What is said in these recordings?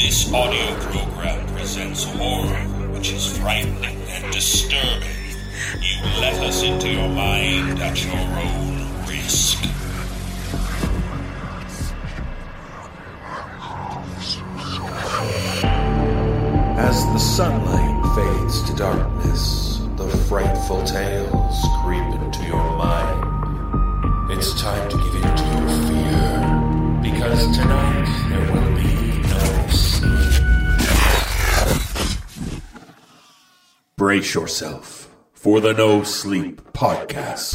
This audio program presents horror, which is frightening and disturbing. You let us into your mind at your own risk. As the sunlight fades to darkness, the frightful tales creep into your mind. It's time to give in to your fear, because tonight there will be no sleep. Brace yourself for the No Sleep Podcast.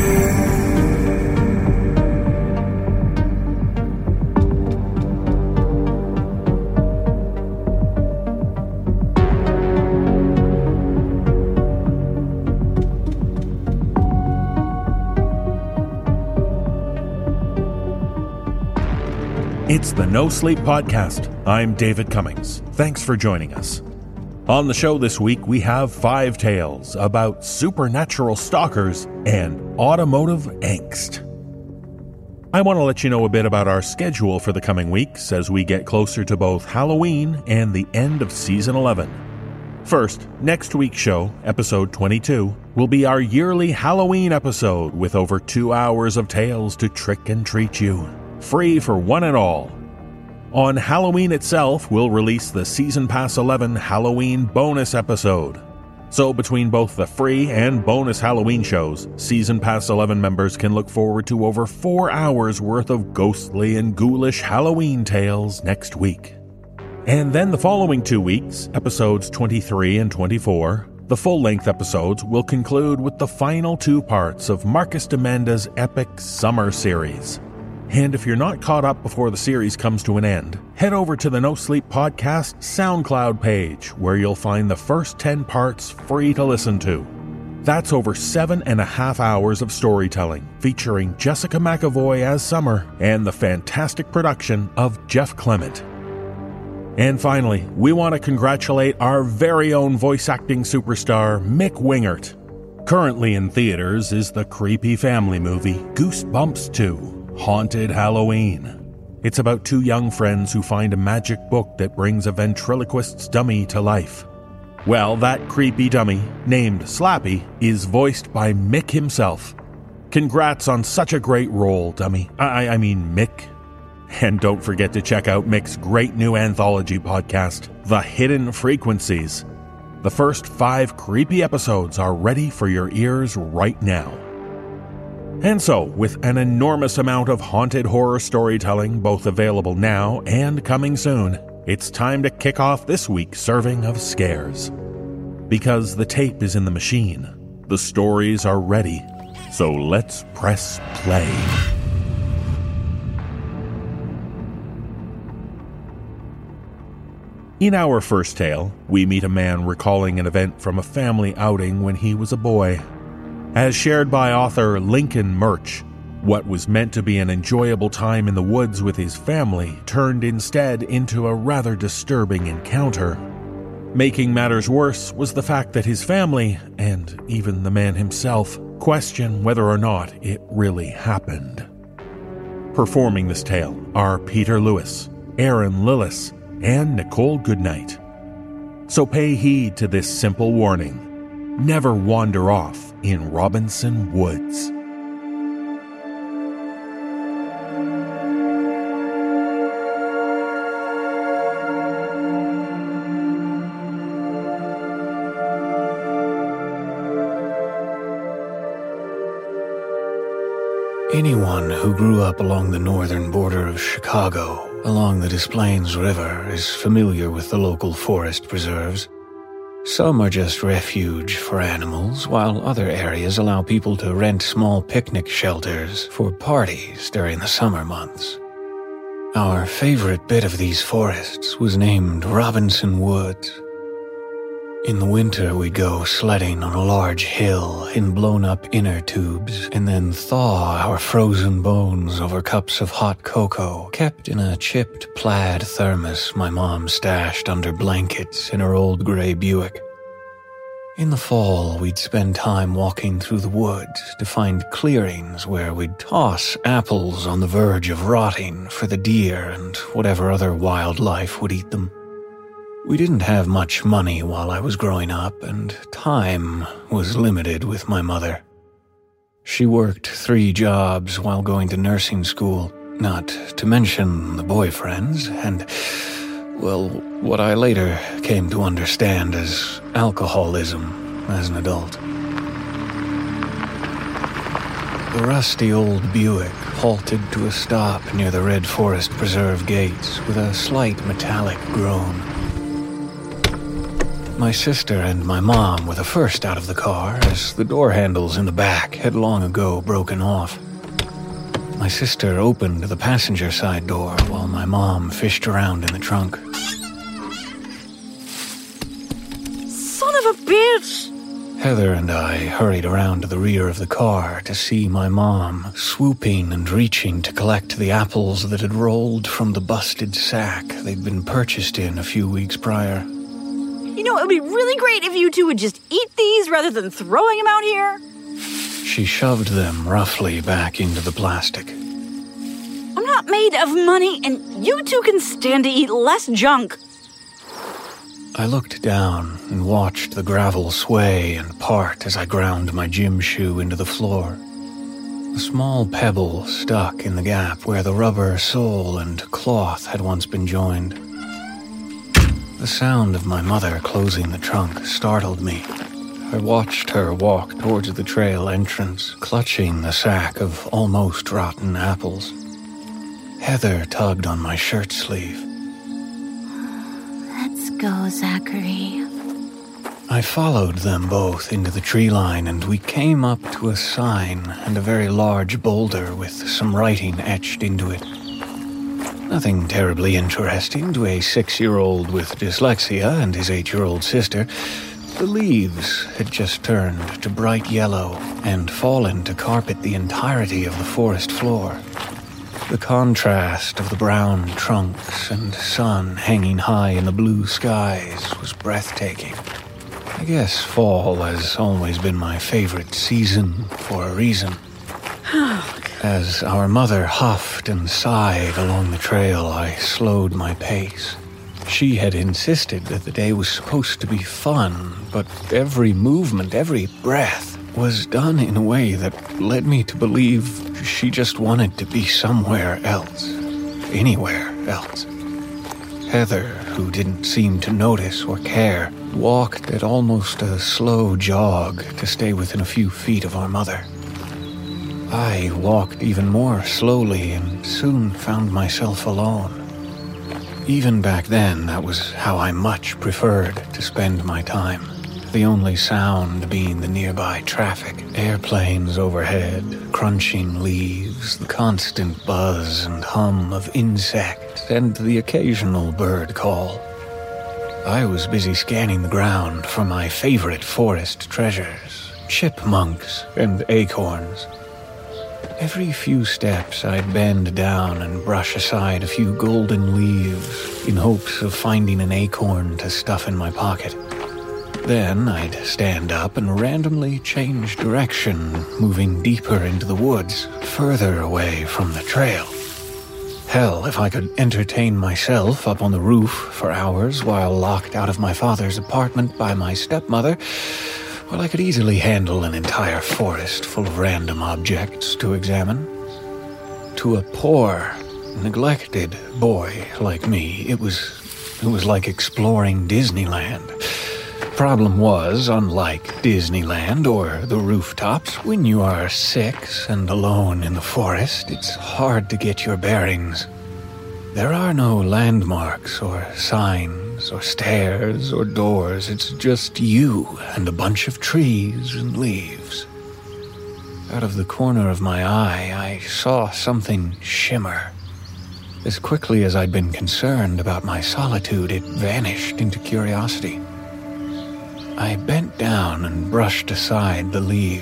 It's the No Sleep Podcast. I'm David Cummings. Thanks for joining us. On the show this week, we have 5 tales about supernatural stalkers and automotive angst. I want to let you know a bit about our schedule for the coming weeks as we get closer to both Halloween and the end of Season 11. First, next week's show, episode 22, will be our yearly Halloween episode with over 2 hours of tales to trick and treat you. Free for one and all. On Halloween itself, we'll release the Season Pass 11 Halloween bonus episode. So between both the free and bonus Halloween shows, Season Pass 11 members can look forward to over 4 hours worth of ghostly and ghoulish Halloween tales next week. And then the following 2 weeks, episodes 23 and 24, the full-length episodes will conclude with the final 2 parts of Marcus Demanda's epic summer series. And if you're not caught up before the series comes to an end, head over to the No Sleep Podcast SoundCloud page, where you'll find the first 10 parts free to listen to. That's over 7.5 hours of storytelling, featuring Jessica McAvoy as Summer and the fantastic production of Jeff Clement. And finally, we want to congratulate our very own voice acting superstar, Mick Wingert. Currently in theaters is the creepy family movie Goosebumps 2. Haunted Halloween. It's about 2 young friends who find a magic book that brings a ventriloquist's dummy to life. Well, that creepy dummy, named Slappy, is voiced by Mick himself. Congrats on such a great role, dummy. I mean Mick. And don't forget to check out Mick's great new anthology podcast, The Hidden Frequencies. The first 5 creepy episodes are ready for your ears right now. And so, with an enormous amount of haunted horror storytelling both available now and coming soon, it's time to kick off this week's serving of scares. Because the tape is in the machine, the stories are ready, so let's press play. In our first tale, we meet a man recalling an event from a family outing when he was a boy. As shared by author Lincoln Murch, what was meant to be an enjoyable time in the woods with his family turned instead into a rather disturbing encounter. Making matters worse was the fact that his family, and even the man himself, question whether or not it really happened. Performing this tale are Peter Lewis, Aaron Lillis, and Nicole Goodnight. So pay heed to this simple warning. Never wander off in Robinson Woods. Anyone who grew up along the northern border of Chicago, along the Des Plaines River, is familiar with the local forest preserves. Some are just refuge for animals, while other areas allow people to rent small picnic shelters for parties during the summer months. Our favorite bit of these forests was named Robinson Woods. In the winter, we'd go sledding on a large hill in blown-up inner tubes and then thaw our frozen bones over cups of hot cocoa kept in a chipped plaid thermos my mom stashed under blankets in her old gray Buick. In the fall, we'd spend time walking through the woods to find clearings where we'd toss apples on the verge of rotting for the deer and whatever other wildlife would eat them. We didn't have much money while I was growing up, and time was limited with my mother. She worked 3 jobs while going to nursing school, not to mention the boyfriends, and, well, what I later came to understand as alcoholism as an adult. The rusty old Buick halted to a stop near the Red Forest Preserve gates with a slight metallic groan. My sister and my mom were the first out of the car, as the door handles in the back had long ago broken off. My sister opened the passenger side door while my mom fished around in the trunk. Son of a bitch! Heather and I hurried around to the rear of the car to see my mom swooping and reaching to collect the apples that had rolled from the busted sack they'd been purchased in a few weeks prior. You know, it would be really great if you two would just eat these rather than throwing them out here. She shoved them roughly back into the plastic. I'm not made of money, and you two can stand to eat less junk. I looked down and watched the gravel sway and part as I ground my gym shoe into the floor. A small pebble stuck in the gap where the rubber sole and cloth had once been joined. The sound of my mother closing the trunk startled me. I watched her walk towards the trail entrance, clutching the sack of almost rotten apples. Heather tugged on my shirt sleeve. Let's go, Zachary. I followed them both into the tree line, and we came up to a sign and a very large boulder with some writing etched into it. Nothing terribly interesting to a 6-year-old with dyslexia and his 8-year-old sister. The leaves had just turned to bright yellow and fallen to carpet the entirety of the forest floor. The contrast of the brown trunks and sun hanging high in the blue skies was breathtaking. I guess fall has always been my favorite season for a reason. As our mother huffed and sighed along the trail, I slowed my pace. She had insisted that the day was supposed to be fun, but every movement, every breath was done in a way that led me to believe she just wanted to be somewhere else. Anywhere else. Heather, who didn't seem to notice or care, walked at almost a slow jog to stay within a few feet of our mother. I walked even more slowly and soon found myself alone. Even back then, that was how I much preferred to spend my time. The only sound being the nearby traffic, airplanes overhead, crunching leaves, the constant buzz and hum of insects, and the occasional bird call. I was busy scanning the ground for my favorite forest treasures, chipmunks and acorns. Every few steps, I'd bend down and brush aside a few golden leaves in hopes of finding an acorn to stuff in my pocket. Then I'd stand up and randomly change direction, moving deeper into the woods, further away from the trail. Hell, if I could entertain myself up on the roof for hours while locked out of my father's apartment by my stepmother, well, I could easily handle an entire forest full of random objects to examine. To a poor, neglected boy like me, it was like exploring Disneyland. Problem was, unlike Disneyland or the rooftops, when you are 6 and alone in the forest, it's hard to get your bearings. There are no landmarks or signs or stairs or doors. It's just you and a bunch of trees and leaves. Out of the corner of my eye, I saw something shimmer. As quickly as I'd been concerned about my solitude, it vanished into curiosity. I bent down and brushed aside the leaves.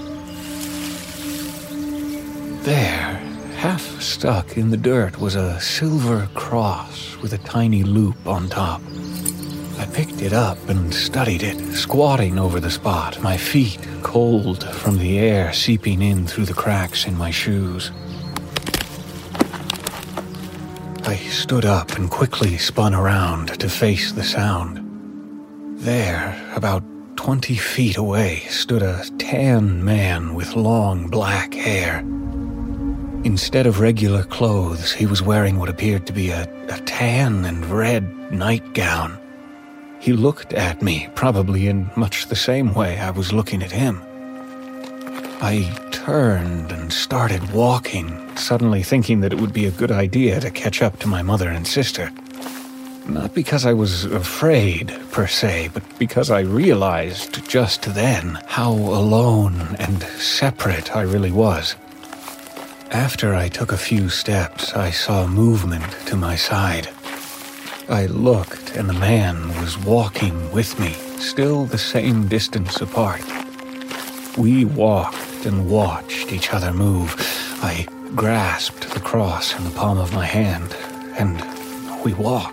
There, half stuck in the dirt, was a silver cross with a tiny loop on top. I picked it up and studied it, squatting over the spot, my feet cold from the air seeping in through the cracks in my shoes. I stood up and quickly spun around to face the sound. There, about 20 feet away, stood a tan man with long black hair. Instead of regular clothes, he was wearing what appeared to be a tan and red nightgown. He looked at me, probably in much the same way I was looking at him. I turned and started walking, suddenly thinking that it would be a good idea to catch up to my mother and sister. Not because I was afraid, per se, but because I realized just then how alone and separate I really was. After I took a few steps, I saw movement to my side. I looked, and the man was walking with me, still the same distance apart. We walked and watched each other move. I grasped the cross in the palm of my hand, and we walked.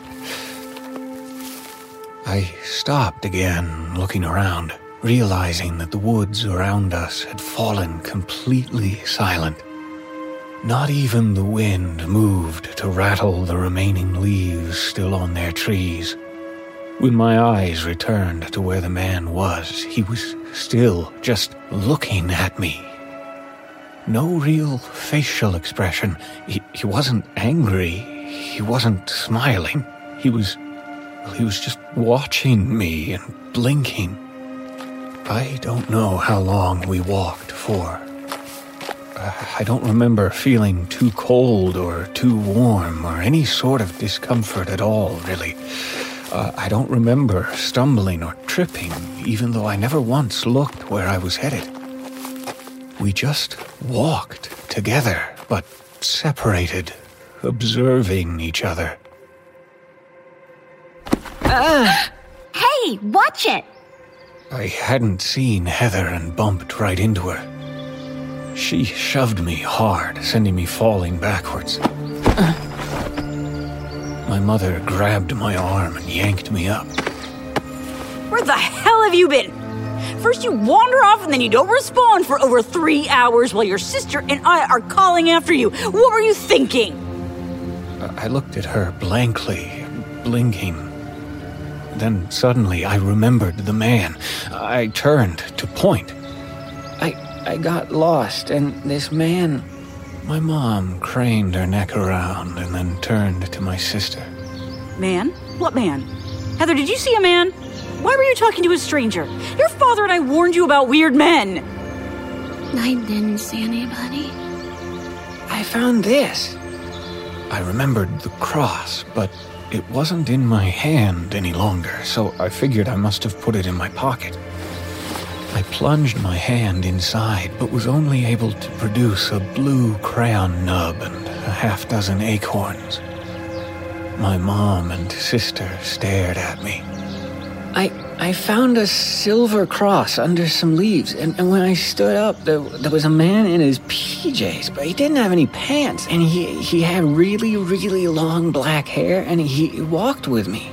I stopped again, looking around, realizing that the woods around us had fallen completely silent. Not even the wind moved to rattle the remaining leaves still on their trees. When my eyes returned to where the man was, he was still just looking at me. No real facial expression. He wasn't angry. He wasn't smiling. He was just watching me and blinking. I don't know how long we walked for. I don't remember feeling too cold or too warm or any sort of discomfort at all, really. I don't remember stumbling or tripping, even though I never once looked where I was headed. We just walked together, but separated, observing each other. Hey, watch it! I hadn't seen Heather and bumped right into her. She shoved me hard, sending me falling backwards. My mother grabbed my arm and yanked me up. Where the hell have you been? First you wander off and then you don't respond for over 3 hours while your sister and I are calling after you. What were you thinking? I looked at her blankly, blinking. Then suddenly I remembered the man. I turned to point. I got lost, and this man... My mom craned her neck around and then turned to my sister. Man? What man? Heather, did you see a man? Why were you talking to a stranger? Your father and I warned you about weird men. I didn't see anybody. I found this. I remembered the cross, but it wasn't in my hand any longer, so I figured I must have put it in my pocket. I plunged my hand inside, but was only able to produce a blue crayon nub and a half-dozen acorns. My mom and sister stared at me. I found a silver cross under some leaves, and when I stood up, there was a man in his PJs, but he didn't have any pants, and he had really, really long black hair, and he walked with me.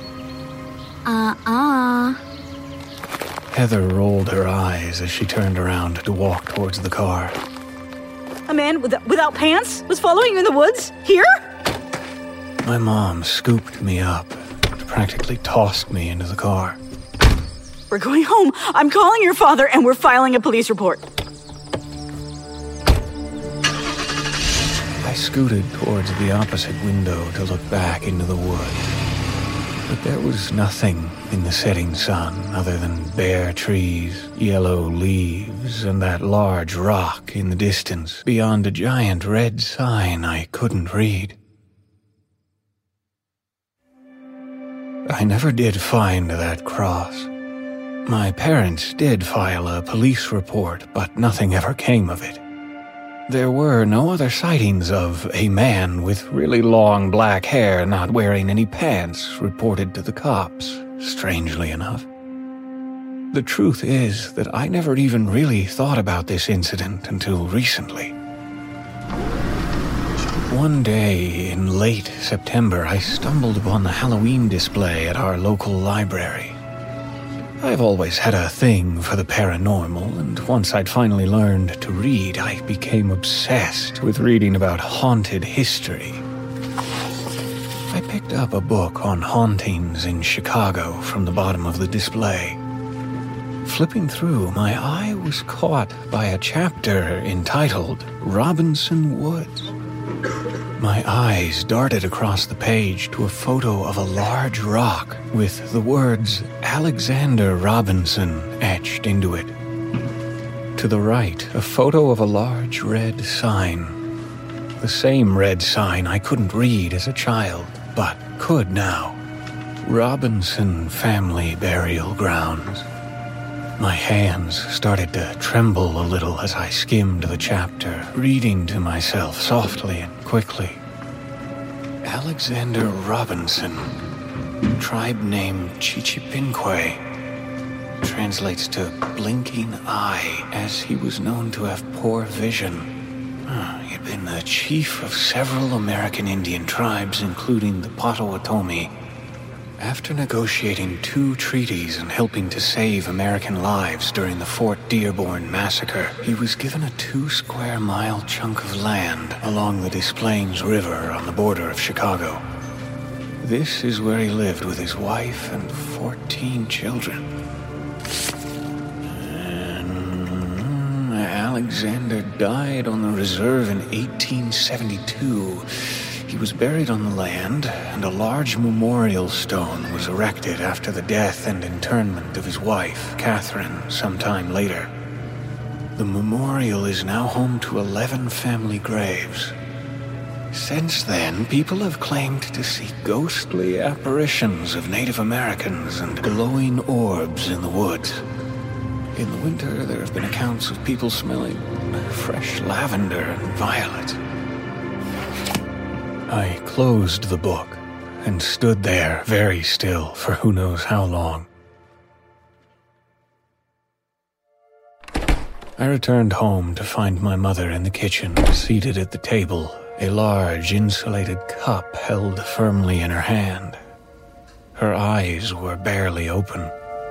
Heather rolled her eyes as she turned around to walk towards the car. A man without pants was following you in the woods? Here? My mom scooped me up and practically tossed me into the car. We're going home. I'm calling your father and we're filing a police report. I scooted towards the opposite window to look back into the woods. But there was nothing in the setting sun other than bare trees, yellow leaves, and that large rock in the distance beyond a giant red sign I couldn't read. I never did find that cross. My parents did file a police report, but nothing ever came of it. There were no other sightings of a man with really long black hair not wearing any pants reported to the cops, strangely enough. The truth is that I never even really thought about this incident until recently. One day in late September, I stumbled upon the Halloween display at our local library. I've always had a thing for the paranormal, and once I'd finally learned to read, I became obsessed with reading about haunted history. picked up a book on hauntings in Chicago from the bottom of the display. Flipping through, my eye was caught by a chapter entitled Robinson Woods. My eyes darted across the page to a photo of a large rock with the words Alexander Robinson etched into it. To the right, a photo of a large red sign. The same red sign I couldn't read as a child, but could now. Robinson Family Burial Grounds. My hands started to tremble a little as I skimmed the chapter, reading to myself softly and quickly. Alexander Robinson, tribe name Chichipinque, translates to blinking eye, as he was known to have poor vision. He had been the chief of several American Indian tribes, including the Potawatomi. After negotiating 2 treaties and helping to save American lives during the Fort Dearborn massacre, he was given a 2-square-mile chunk of land along the Des Plaines River on the border of Chicago. This is where he lived with his wife and 14 children. Alexander died on the reserve in 1872. He was buried on the land, and a large memorial stone was erected after the death and internment of his wife, Catherine, sometime later. The memorial is now home to 11 family graves. Since then, people have claimed to see ghostly apparitions of Native Americans and glowing orbs in the woods. In the winter, there have been accounts of people smelling fresh lavender and violet. I closed the book and stood there very still for who knows how long. I returned home to find my mother in the kitchen, seated at the table, a large insulated cup held firmly in her hand. Her eyes were barely open.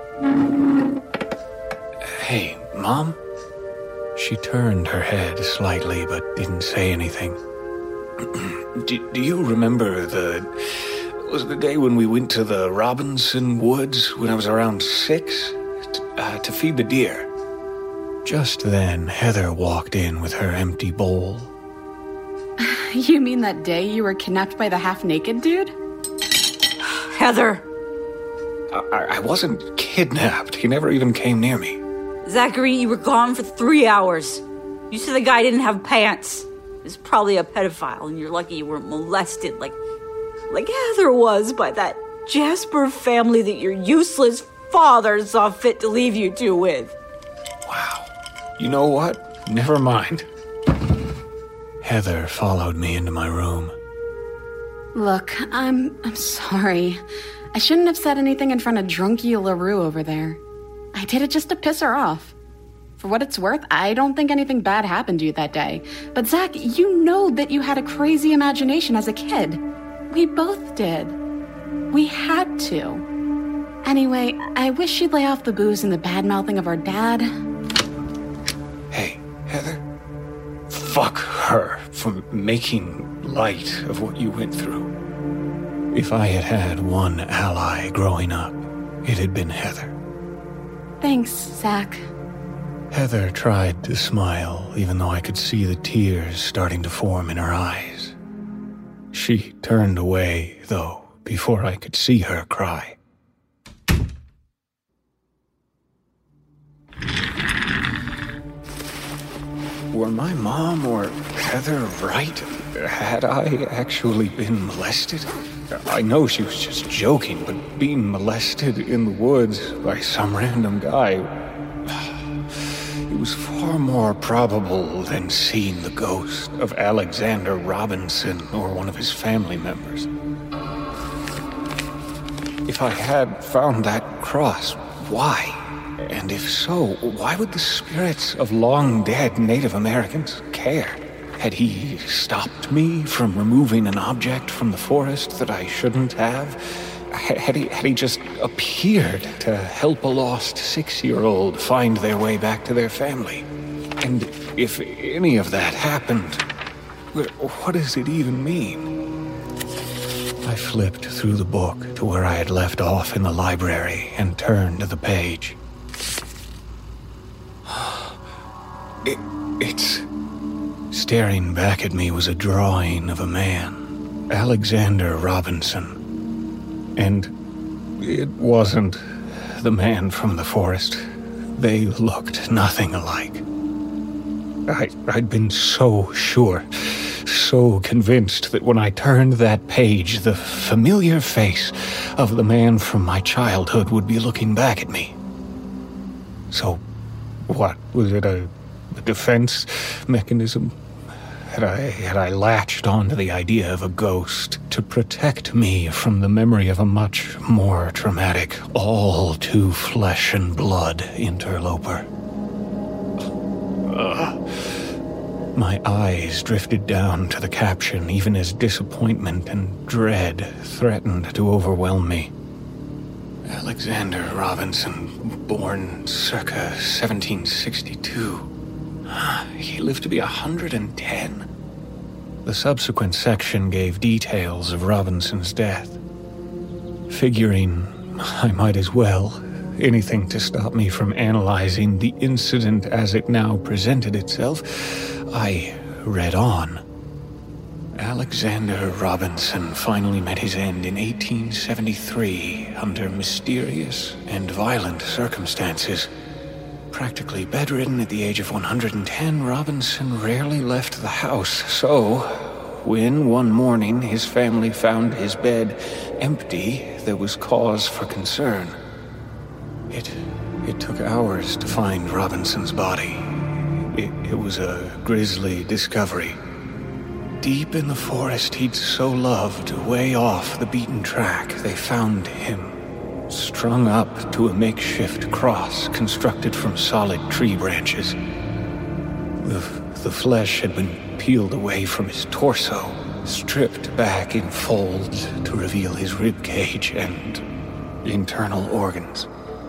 "Hey, Mom?" She turned her head slightly but didn't say anything. Do you remember was the day when we went to the Robinson Woods when I was around 6 to feed the deer? Just then, Heather walked in with her empty bowl. You mean that day you were kidnapped by the half-naked dude? Heather! I wasn't kidnapped. He never even came near me. Zachary, you were gone for 3 hours. You said the guy didn't have pants. He's probably a pedophile, and you're lucky you weren't molested like Heather was by that Jasper family that your useless father saw fit to leave you two with. Wow. You know what? Never mind. Heather followed me into my room. Look, I'm sorry. I shouldn't have said anything in front of Drunky LaRue over there. I did it just to piss her off. For what it's worth, I don't think anything bad happened to you that day. But Zach, you know that you had a crazy imagination as a kid. We both did. We had to. Anyway, I wish you'd lay off the booze and the bad-mouthing of our dad. Hey, Heather. Fuck her for making light of what you went through. If I had had one ally growing up, it had been Heather. Thanks, Zach. Heather tried to smile, even though I could see the tears starting to form in her eyes. She turned away, though, before I could see her cry. Were my mom or Heather right? Had I actually been molested? I know she was just joking, but being molested in the woods by some random guy, it was far more probable than seeing the ghost of Alexander Robinson or one of his family members. If I had found that cross, why? And if so, why would the spirits of long-dead Native Americans care? Had he stopped me from removing an object from the forest that I shouldn't have? Had he just appeared to help a lost 6-year-old find their way back to their family? And if any of that happened, what does it even mean? I flipped through the book to where I had left off in the library and turned to the page. It's... Staring back at me was a drawing of a man, Alexander Robinson. And it wasn't the man from the forest. They looked nothing alike. I'd been so sure, so convinced that when I turned that page, the familiar face of the man from my childhood would be looking back at me. So, what? Was it a defense mechanism? Had I latched onto the idea of a ghost to protect me from the memory of a much more traumatic, all too flesh and blood interloper? My eyes drifted down to the caption even as disappointment and dread threatened to overwhelm me. Alexander Robinson, born circa 1762. He lived to be 110. The subsequent section gave details of Robinson's death. Figuring I might as well, anything to stop me from analyzing the incident as it now presented itself, I read on. Alexander Robinson finally met his end in 1873 under mysterious and violent circumstances. Practically bedridden at the age of 110, Robinson rarely left the house, so when one morning his family found his bed empty, there was cause for concern. It took hours to find Robinson's body. It was a grisly discovery. Deep in the forest he'd so loved, way off the beaten track, they found him strung up to a makeshift cross constructed from solid tree branches. The flesh had been peeled away from his torso, stripped back in folds to reveal his rib cage and internal organs.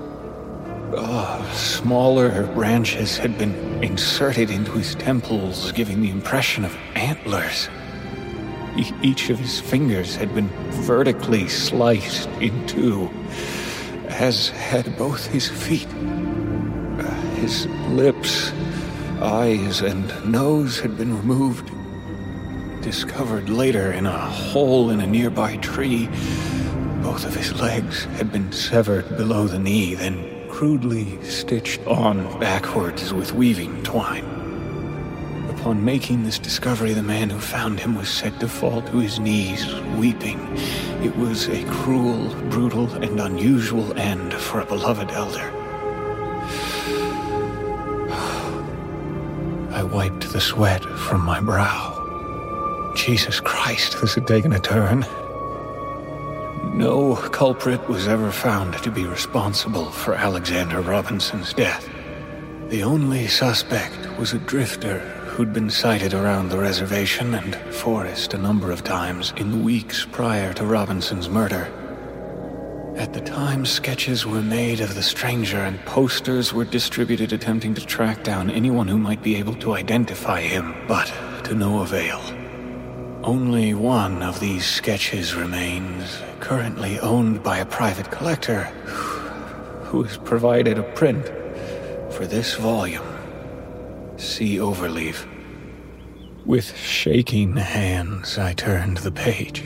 Smaller branches had been inserted into his temples, giving the impression of antlers. Each of his fingers had been vertically sliced in two, as had both his feet. His lips, eyes, and nose had been removed. Discovered later in a hole in a nearby tree, both of his legs had been severed below the knee, then crudely stitched on backwards with weaving twine. Upon making this discovery, the man who found him was said to fall to his knees, weeping. It was a cruel, brutal, and unusual end for a beloved elder. I wiped the sweat from my brow. Jesus Christ, this had taken a turn. No culprit was ever found to be responsible for Alexander Robinson's death. The only suspect was a drifter who'd been sighted around the reservation and forest a number of times in the weeks prior to Robinson's murder. At the time, sketches were made of the stranger and posters were distributed attempting to track down anyone who might be able to identify him, but to no avail. Only one of these sketches remains, currently owned by a private collector who has provided a print for this volume. See overleaf. With shaking hands, I turned the page.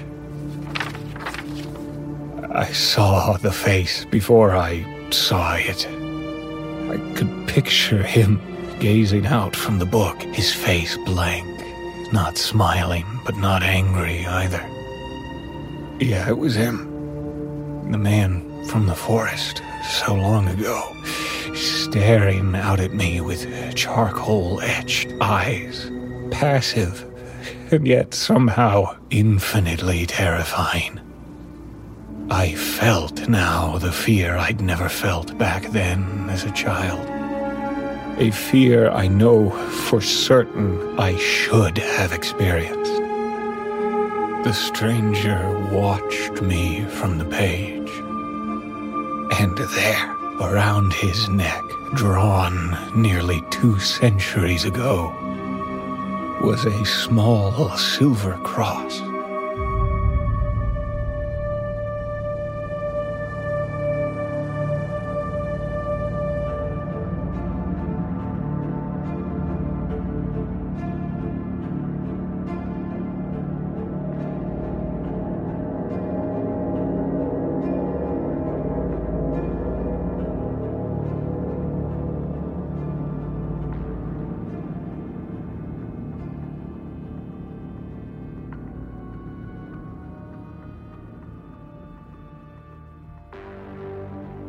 I saw the face before I saw it. I could picture him gazing out from the book, his face blank. Not smiling, but not angry either. Yeah, it was him. The man from the forest, so long ago, staring out at me with charcoal-etched eyes. Passive, and yet somehow infinitely terrifying. I felt now the fear I'd never felt back then as a child. A fear I know for certain I should have experienced. The stranger watched me from the page. And there, around his neck, drawn nearly 2 centuries ago, was a small silver cross.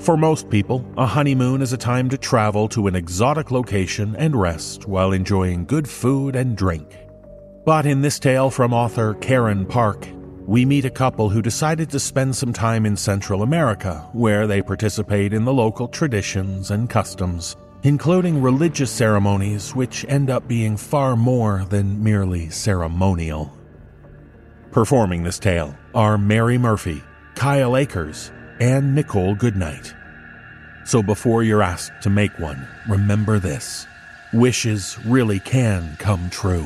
For most people, a honeymoon is a time to travel to an exotic location and rest while enjoying good food and drink. But in this tale from author Karen Park, we meet a couple who decided to spend some time in Central America, where they participate in the local traditions and customs, including religious ceremonies which end up being far more than merely ceremonial. Performing this tale are Mary Murphy, Kyle Akers, and Nicole Goodnight. So before you're asked to make one, remember this: wishes really can come true.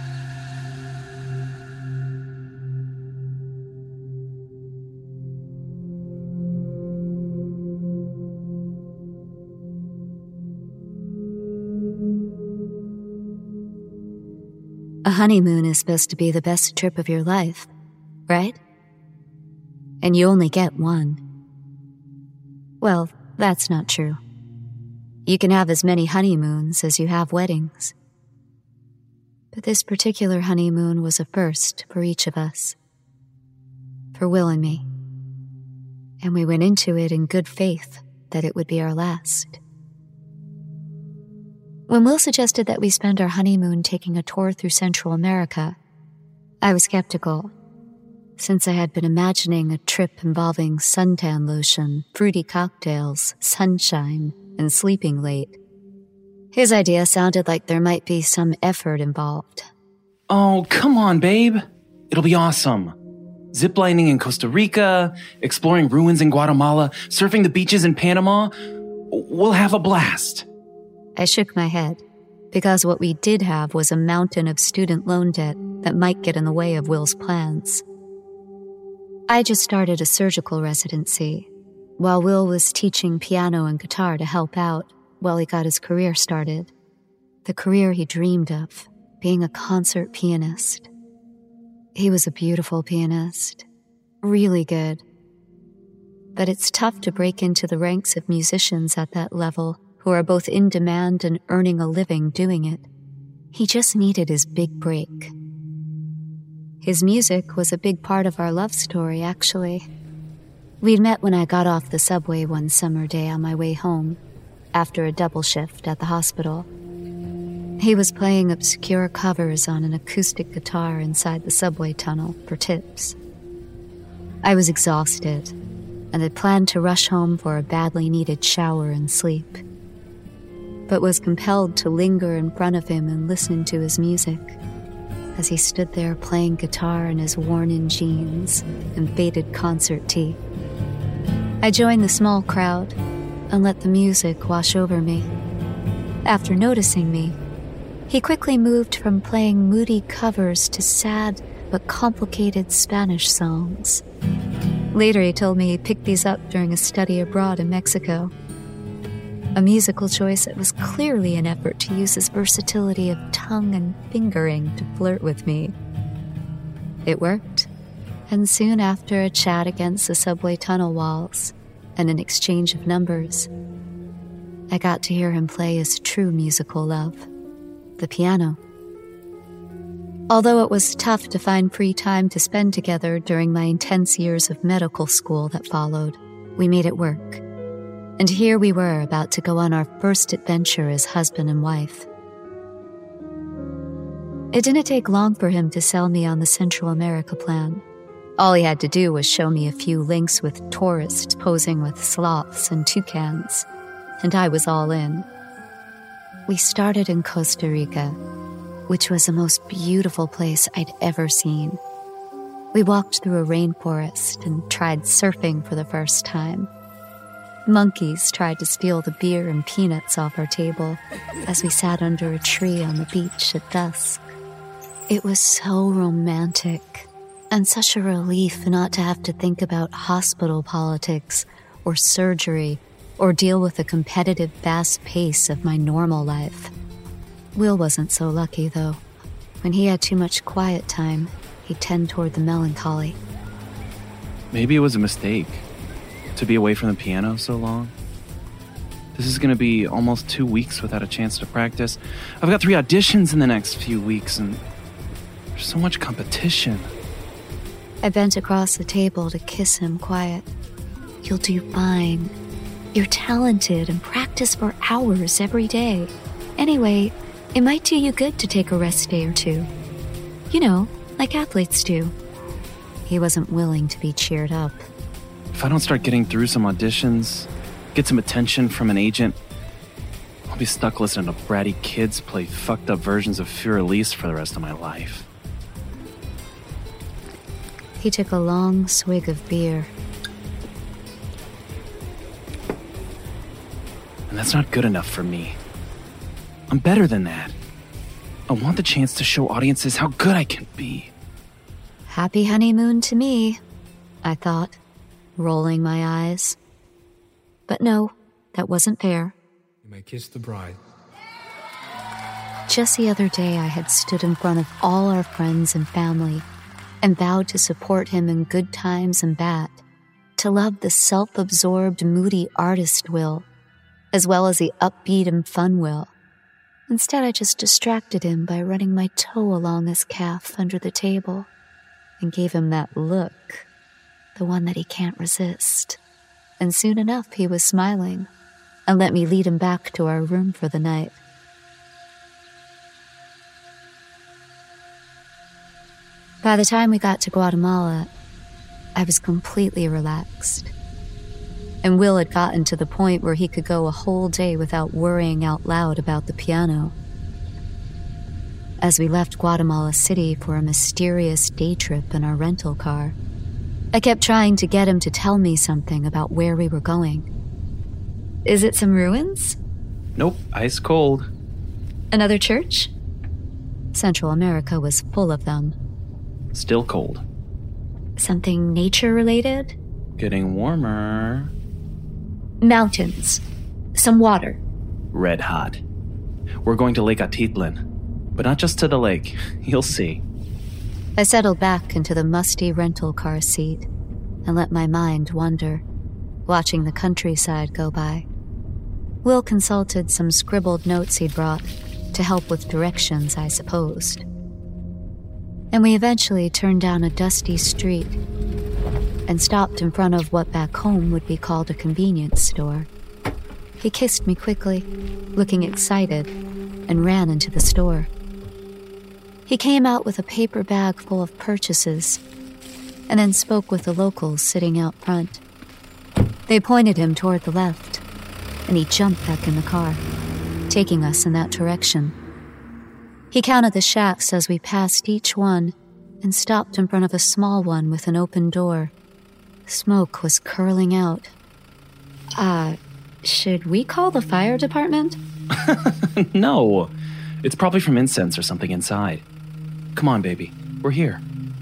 A honeymoon is supposed to be the best trip of your life, right? And you only get one. Well, that's not true. You can have as many honeymoons as you have weddings. But this particular honeymoon was a first for each of us. For Will and me. And we went into it in good faith that it would be our last. When Will suggested that we spend our honeymoon taking a tour through Central America, I was skeptical, since I had been imagining a trip involving suntan lotion, fruity cocktails, sunshine, and sleeping late. His idea sounded like there might be some effort involved. Oh, come on, babe. It'll be awesome. Ziplining in Costa Rica, exploring ruins in Guatemala, surfing the beaches in Panama. We'll have a blast. I shook my head, because what we did have was a mountain of student loan debt that might get in the way of Will's plans. I just started a surgical residency, while Will was teaching piano and guitar to help out while he got his career started. The career he dreamed of, being a concert pianist. He was a beautiful pianist, really good. But it's tough to break into the ranks of musicians at that level who are both in demand and earning a living doing it. He just needed his big break. His music was a big part of our love story, actually. We'd met when I got off the subway one summer day on my way home, after a double shift at the hospital. He was playing obscure covers on an acoustic guitar inside the subway tunnel for tips. I was exhausted, and had planned to rush home for a badly needed shower and sleep, but was compelled to linger in front of him and listen to his music, as he stood there playing guitar in his worn-in jeans and faded concert tee. I joined the small crowd and let the music wash over me. After noticing me, he quickly moved from playing moody covers to sad but complicated Spanish songs. Later he told me he picked these up during a study abroad in Mexico. A musical choice that was clearly an effort to use his versatility of tongue and fingering to flirt with me. It worked, and soon after a chat against the subway tunnel walls and an exchange of numbers, I got to hear him play his true musical love, the piano. Although it was tough to find free time to spend together during my intense years of medical school that followed, we made it work. And here we were about to go on our first adventure as husband and wife. It didn't take long for him to sell me on the Central America plan. All he had to do was show me a few links with tourists posing with sloths and toucans, and I was all in. We started in Costa Rica, which was the most beautiful place I'd ever seen. We walked through a rainforest and tried surfing for the first time. Monkeys tried to steal the beer and peanuts off our table as we sat under a tree on the beach at dusk. It was so romantic, and such a relief not to have to think about hospital politics or surgery or deal with the competitive fast pace of my normal life. Will wasn't so lucky, though. When he had too much quiet time, he'd tend toward the melancholy. Maybe it was a mistake to be away from the piano so long. This is going to be almost 2 weeks without a chance to practice. I've got 3 auditions in the next few weeks, and there's so much competition. I bent across the table to kiss him quiet. You'll do fine. You're talented and practice for hours every day. Anyway, it might do you good to take a rest day or two. You know, like athletes do. He wasn't willing to be cheered up. If I don't start getting through some auditions, get some attention from an agent, I'll be stuck listening to bratty kids play fucked up versions of Fur Elise for the rest of my life. He took a long swig of beer. And that's not good enough for me. I'm better than that. I want the chance to show audiences how good I can be. Happy honeymoon to me, I thought, rolling my eyes. But no, that wasn't fair. You may kiss the bride. Just the other day, I had stood in front of all our friends and family and vowed to support him in good times and bad, to love the self-absorbed, moody artist Will, as well as the upbeat and fun Will. Instead, I just distracted him by running my toe along his calf under the table and gave him that look, the one that he can't resist. And soon enough, he was smiling and let me lead him back to our room for the night. By the time we got to Guatemala, I was completely relaxed. And Will had gotten to the point where he could go a whole day without worrying out loud about the piano. As we left Guatemala City for a mysterious day trip in our rental car, I kept trying to get him to tell me something about where we were going. Is it some ruins? Nope, ice cold. Another church? Central America was full of them. Still cold. Something nature-related? Getting warmer. Mountains. Some water. Red hot. We're going to Lake Atitlan. But not just to the lake. You'll see. I settled back into the musty rental car seat and let my mind wander, watching the countryside go by. Will consulted some scribbled notes he'd brought to help with directions, I supposed. And we eventually turned down a dusty street and stopped in front of what back home would be called a convenience store. He kissed me quickly, looking excited, and ran into the store. He came out with a paper bag full of purchases and then spoke with the locals sitting out front. They pointed him toward the left, and he jumped back in the car, taking us in that direction. He counted the shacks as we passed each one and stopped in front of a small one with an open door. Smoke was curling out. Should we call the fire department? No. It's probably from incense or something inside. Come on, baby. We're here.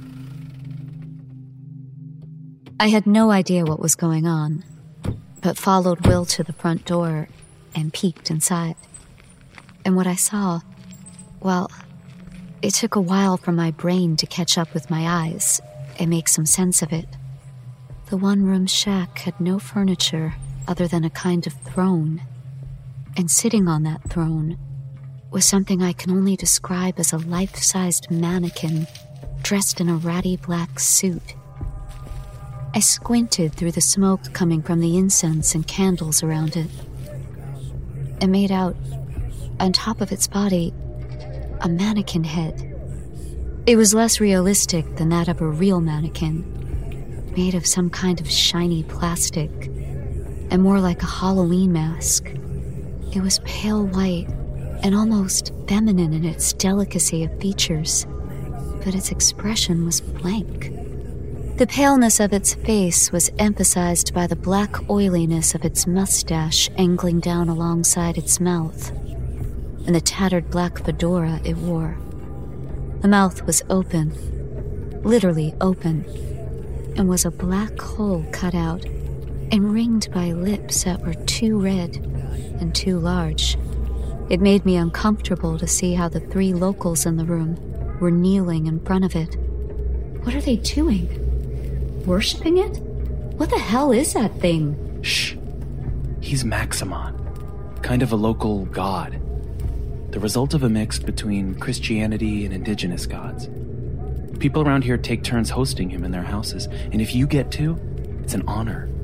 I had no idea what was going on, but followed Will to the front door and peeked inside. And what I saw, well, it took a while for my brain to catch up with my eyes and make some sense of it. The one-room shack had no furniture other than a kind of throne, and sitting on that throne was something I can only describe as a life-sized mannequin dressed in a ratty black suit. I squinted through the smoke coming from the incense and candles around it, and made out, on top of its body, a mannequin head. It was less realistic than that of a real mannequin, made of some kind of shiny plastic, and more like a Halloween mask. It was pale white and almost feminine in its delicacy of features, but its expression was blank. The paleness of its face was emphasized by the black oiliness of its mustache angling down alongside its mouth, and the tattered black fedora it wore. The mouth was open, literally open, and was a black hole cut out and ringed by lips that were too red and too large. It made me uncomfortable to see how the three locals in the room were kneeling in front of it. What are they doing? Worshipping it? What the hell is that thing? Shh. He's Maximon, kind of a local god. The result of a mix between Christianity and indigenous gods. People around here take turns hosting him in their houses, and if you get to, it's an honor.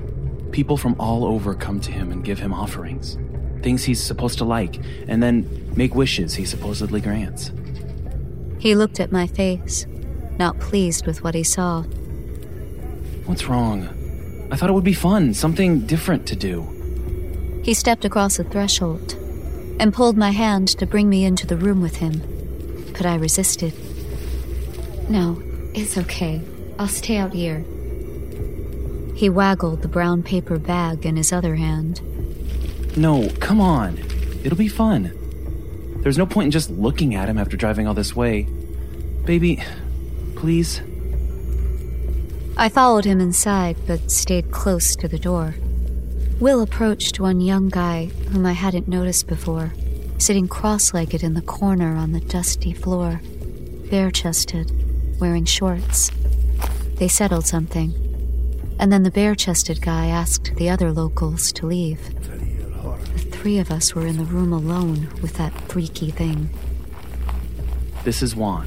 People from all over come to him and give him offerings. Things he's supposed to like, and then make wishes he supposedly grants. He looked at my face, not pleased with what he saw. What's wrong? I thought it would be fun, something different to do. He stepped across the threshold and pulled my hand to bring me into the room with him, but I resisted. No, it's okay. I'll stay out here. He waggled the brown paper bag in his other hand. No, come on. It'll be fun. There's no point in just looking at him after driving all this way. Baby, please. I followed him inside, but stayed close to the door. Will approached one young guy whom I hadn't noticed before, sitting cross-legged in the corner on the dusty floor, bare-chested, wearing shorts. They settled something, and then the bare-chested guy asked the other locals to leave. The three of us were in the room alone with that freaky thing. This is Juan.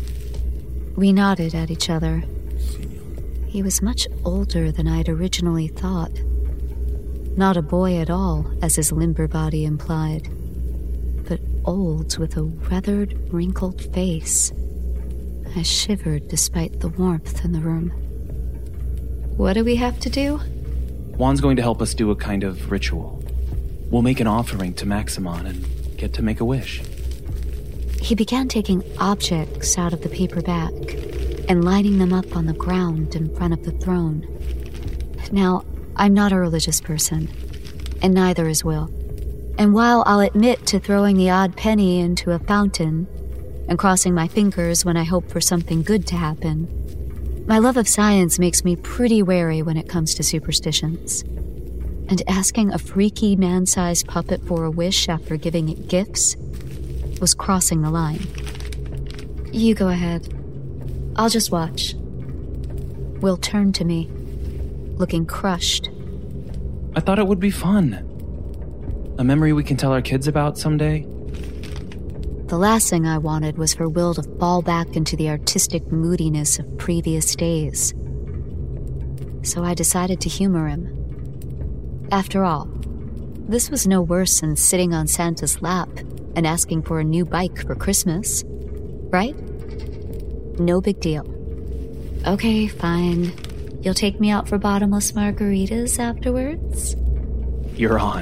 We nodded at each other. He was much older than I'd originally thought. Not a boy at all, as his limber body implied, but old with a weathered, wrinkled face. I shivered despite the warmth in the room. What do we have to do? Juan's going to help us do a kind of ritual. We'll make an offering to Maximon and get to make a wish. He began taking objects out of the paper bag and lining them up on the ground in front of the throne. Now, I'm not a religious person, and neither is Will. And while I'll admit to throwing the odd penny into a fountain and crossing my fingers when I hope for something good to happen, my love of science makes me pretty wary when it comes to superstitions. And asking a freaky man-sized puppet for a wish after giving it gifts was crossing the line. You go ahead. I'll just watch. Will turned to me, looking crushed. I thought it would be fun. A memory we can tell our kids about someday. The last thing I wanted was for Will to fall back into the artistic moodiness of previous days. So I decided to humor him. After all, this was no worse than sitting on Santa's lap and asking for a new bike for Christmas, right? No big deal. Okay, fine. You'll take me out for bottomless margaritas afterwards? You're on.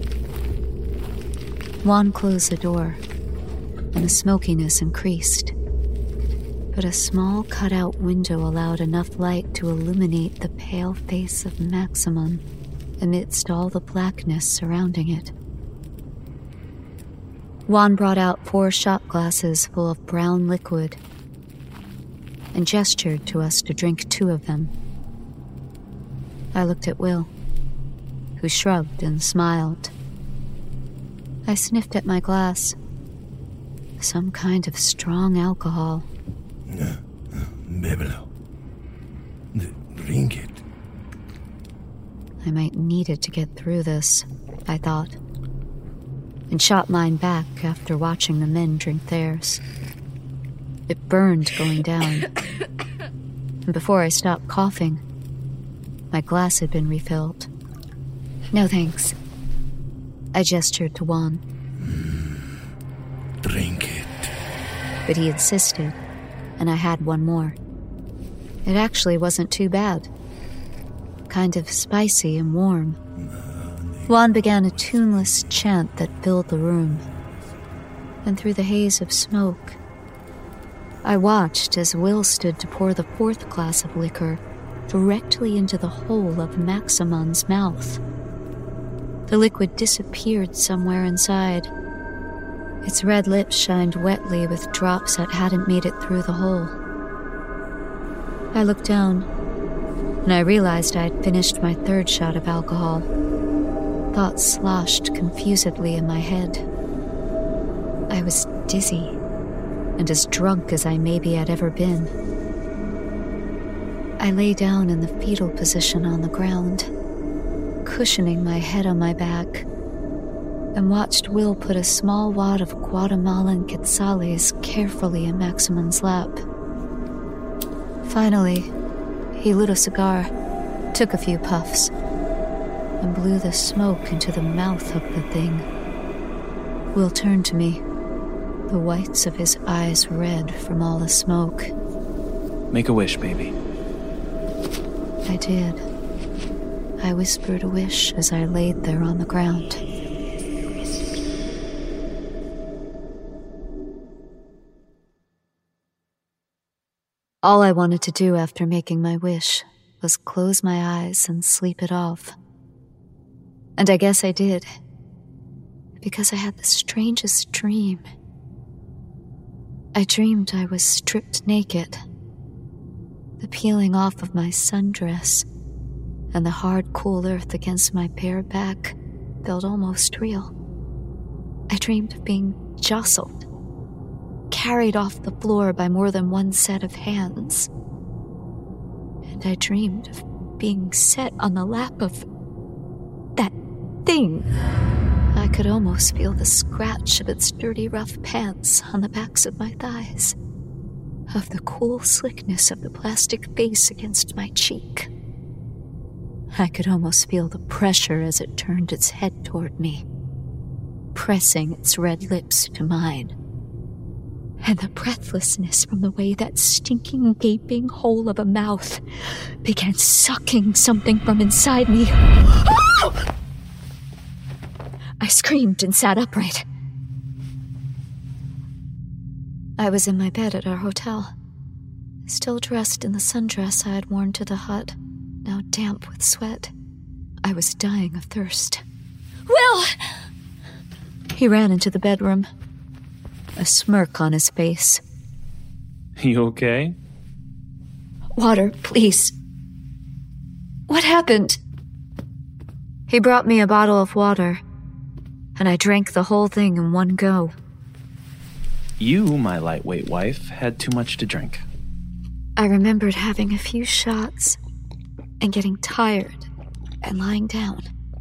Juan closed the door, and the smokiness increased. But a small cutout window allowed enough light to illuminate the pale face of Maximon amidst all the blackness surrounding it. Juan brought out 4 shot glasses full of brown liquid and gestured to us to drink 2 of them. I looked at Will, who shrugged and smiled. I sniffed at my glass. Some kind of strong alcohol. Bébelo. Drink it. I might need it to get through this, I thought, and shot mine back after watching the men drink theirs. It burned going down, and before I stopped coughing, my glass had been refilled. No thanks. I gestured to Juan. Drink it. But he insisted, and I had one more. It actually wasn't too bad. Kind of spicy and warm. Juan began a tuneless chant that filled the room. And through the haze of smoke, I watched as Will stood to pour the 4th glass of liquor directly into the hole of Maximon's mouth. The liquid disappeared somewhere inside. Its red lips shined wetly with drops that hadn't made it through the hole. I looked down, and I realized I'd finished my 3rd shot of alcohol. Thoughts sloshed confusedly in my head. I was dizzy, and as drunk as I maybe had ever been. I lay down in the fetal position on the ground, cushioning my head on my back, and watched Will put a small wad of Guatemalan quetzales carefully in Maximon's lap. Finally, he lit a cigar, took a few puffs, and blew the smoke into the mouth of the thing. Will turned to me, the whites of his eyes red from all the smoke. Make a wish, baby. I did. I whispered a wish as I laid there on the ground. All I wanted to do after making my wish was close my eyes and sleep it off. And I guess I did, because I had the strangest dream. I dreamed I was stripped naked. The peeling off of my sundress and the hard, cool earth against my bare back felt almost real. I dreamed of being jostled, carried off the floor by more than one set of hands. And I dreamed of being set on the lap of that thing. I could almost feel the scratch of its dirty, rough pants on the backs of my thighs, of the cool slickness of the plastic face against my cheek. I could almost feel the pressure as it turned its head toward me, pressing its red lips to mine. And the breathlessness from the way that stinking, gaping hole of a mouth began sucking something from inside me. I screamed and sat upright. I was in my bed at our hotel, still dressed in the sundress I had worn to the hut, now damp with sweat. I was dying of thirst. Will! He ran into the bedroom, a smirk on his face. You okay? Water, please. What happened? He brought me a bottle of water, and I drank the whole thing in one go. You, my lightweight wife, had too much to drink. I remembered having a few shots and getting tired and lying down.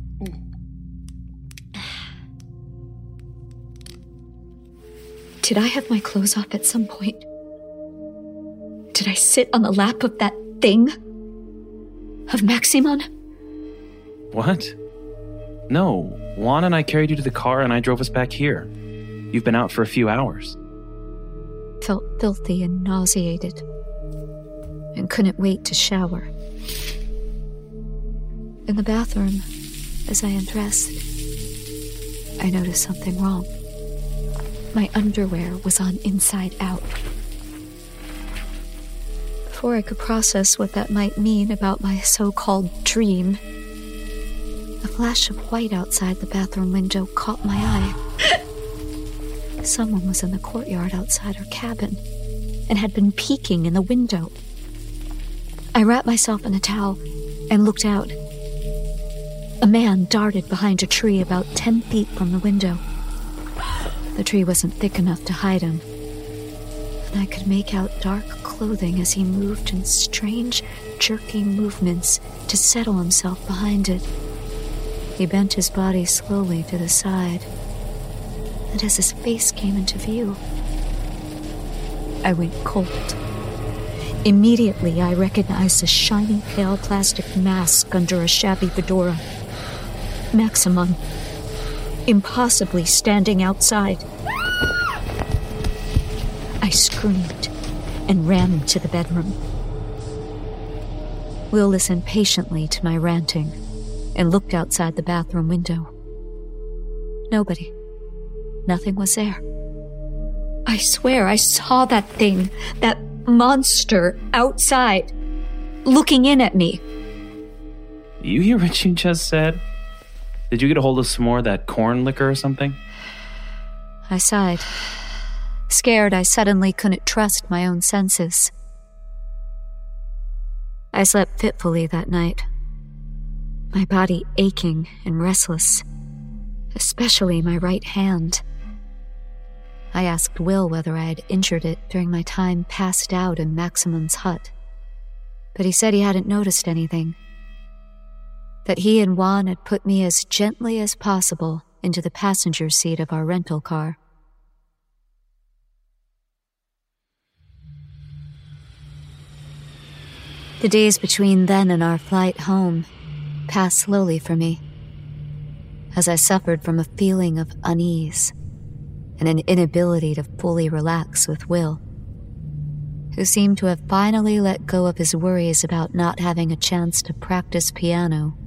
Did I have my clothes off at some point? Did I sit on the lap of that thing? Of Maximon? What? No, Juan and I carried you to the car and I drove us back here. You've been out for a few hours. Felt filthy and nauseated, and couldn't wait to shower. In the bathroom, as I undressed, I noticed something wrong. My underwear was on inside out. Before I could process what that might mean about my so-called dream, a flash of white outside the bathroom window caught my eye. Someone was in the courtyard outside our cabin and had been peeking in the window. I wrapped myself in a towel and looked out. A man darted behind a tree about 10 feet from the window. The tree wasn't thick enough to hide him, and I could make out dark clothing as he moved in strange, jerking movements to settle himself behind it. He bent his body slowly to the side, and as his face came into view, I went cold. Immediately, I recognized a shiny, pale plastic mask under a shabby fedora. Maximon, impossibly standing outside. I screamed and ran into the bedroom. Will listened patiently to my ranting and looked outside the bathroom window. Nobody. Nothing was there. I swear I saw that thing, that monster outside, looking in at me. You hear what you just said? Did you get a hold of some more of that corn liquor or something? I sighed. Scared, I suddenly couldn't trust my own senses. I slept fitfully that night, my body aching and restless, especially my right hand. I asked Will whether I had injured it during my time passed out in Maximon's hut, but he said he hadn't noticed anything, that he and Juan had put me as gently as possible into the passenger seat of our rental car. The days between then and our flight home passed slowly for me. as I suffered from a feeling of unease and an inability to fully relax with Will, who seemed to have finally let go of his worries about not having a chance to practice piano.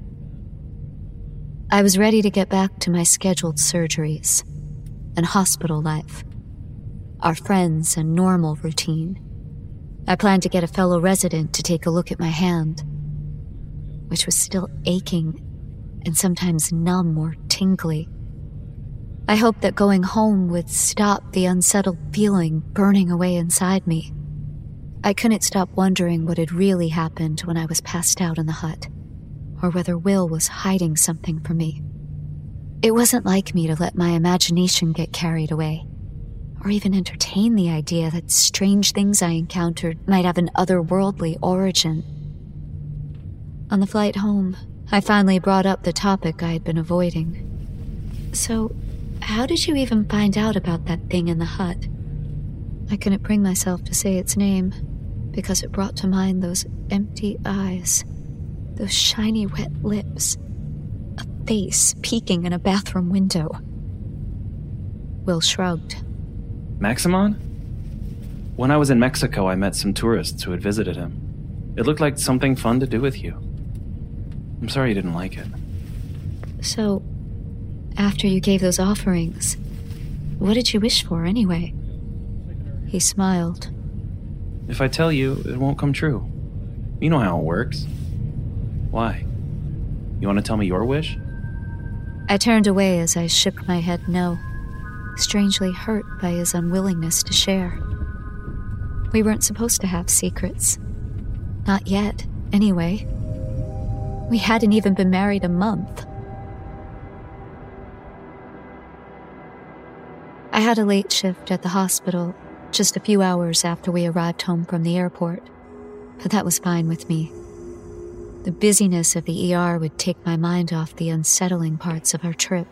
I was ready to get back to my scheduled surgeries and hospital life, our friends and normal routine. I planned to get a fellow resident to take a look at my hand, which was still aching and sometimes numb or tingly. I hoped that going home would stop the unsettled feeling burning away inside me. I couldn't stop wondering what had really happened when I was passed out in the hut, or whether Will was hiding something from me. It wasn't like me to let my imagination get carried away, or even entertain the idea that strange things I encountered might have an otherworldly origin. On the flight home, I finally brought up the topic I had been avoiding. "So, how did you even find out about that thing in the hut?" I couldn't bring myself to say its name, because it brought to mind those empty eyes, those shiny wet lips, a face peeking in a bathroom window. Will shrugged. Maximon? When I was in Mexico, I met some tourists who had visited him. It looked like something fun to do with you. I'm sorry you didn't like it. So, after you gave those offerings, what did you wish for anyway? He smiled. If I tell you, it won't come true. You know how it works. Why? You want to tell me your wish? I turned away as I shook my head no, strangely hurt by his unwillingness to share. We weren't supposed to have secrets. Not yet, anyway. We hadn't even been married a month. I had a late shift at the hospital just a few hours after we arrived home from the airport, but that was fine with me. The busyness of the ER would take my mind off the unsettling parts of our trip.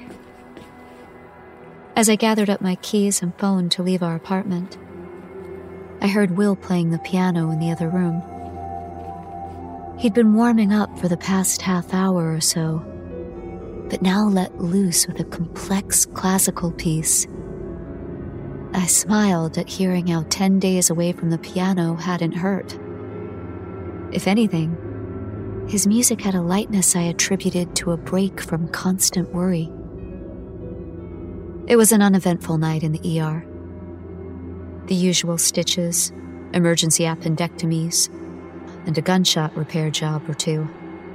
As I gathered up my keys and phone to leave our apartment, I heard Will playing the piano in the other room. He'd been warming up for the past half hour or so, but now let loose with a complex classical piece. I smiled at hearing how 10 days away from the piano hadn't hurt. If anything, his music had a lightness I attributed to a break from constant worry. It was an uneventful night in the ER. The usual stitches, emergency appendectomies, and a gunshot repair job or two.